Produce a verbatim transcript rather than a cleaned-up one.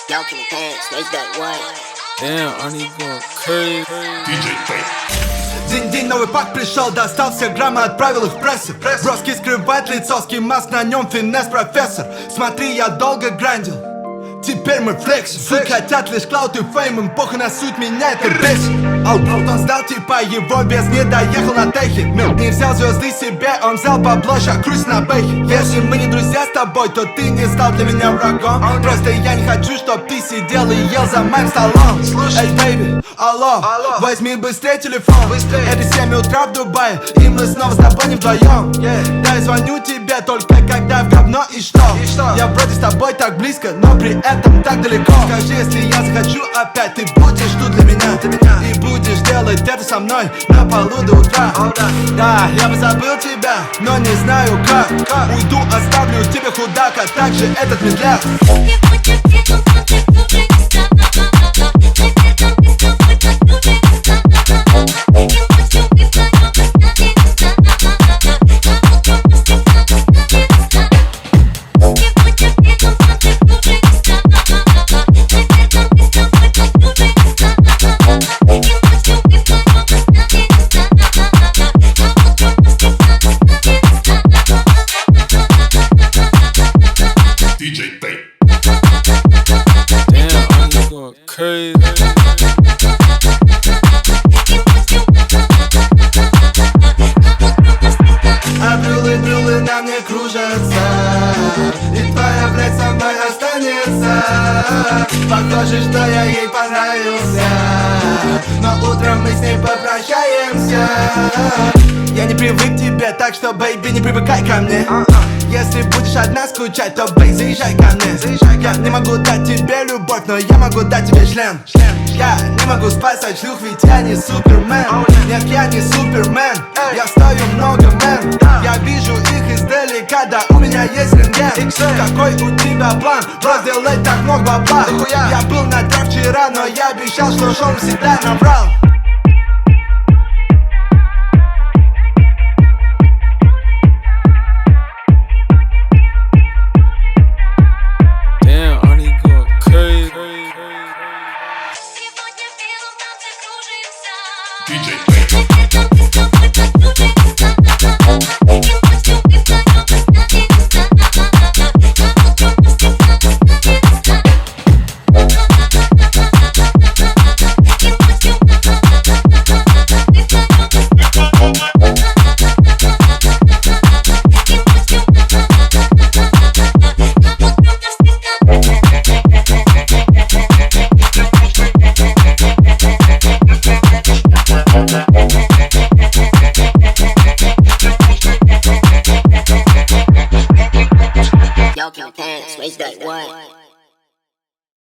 Y'all can dance, make that one. Damn, Arnie going crazy. диджей Fake. День-день, новый пак пришел, достал все граммы, отправил их в прессу. Броски скрывает лицо, скимаск, на нем финес профессор. Смотри, я долго грандил, теперь мы флекс. Суд хотят лишь клаут и фейм, им похуй на суть, меня это бесит. Он сдал типа его без, не доехал на техе. Не взял звезды себе, он взял бабло, ща круть на бэхе. Если мы не друзья с тобой, то ты не стал для меня врагом. Просто я не хочу, чтоб ты сидел и ел за моим столом. Эй, бэйби, алло, возьми быстрее телефон. Это семь утра в Дубае, и мы снова с тобой не вдвоем. Да, я звоню тебе только когда в говно и что? Я вроде с тобой так близко, но при этом так далеко. Скажи, если я захочу опять, ты будешь тут для меня, и будешь делать это со мной на полу до утра. Да, я бы забыл тебя, но не знаю как. Уйду, оставлю тебе худак, а также этот медляк. диджей Fake. Damn, Arnie going crazy. А брюлы, брюлы на мне кружатся, и твоя, блядь, со мной останется. Похоже, что я ей понравился, но утром мы с ней попрощаемся. Я не привык к тебе, так что, бэйби, не привыкай ко мне. Если будешь одна скучать, то, бэй, заезжай ко мне. Я не могу дать тебе любовь, но я могу дать тебе член. Я не могу спасать шлюх, ведь я не супермен. Нет, я не супермен, я стою много мен. Я вижу их издалека, да у меня есть рентген. Какой у тебя план? Просто делать так много бабла. Я был на трав вчера, но я обещал, что шоу всегда наврал. Damn, Arnie going crazy. диджей Fake. Y'all can dance, make that one.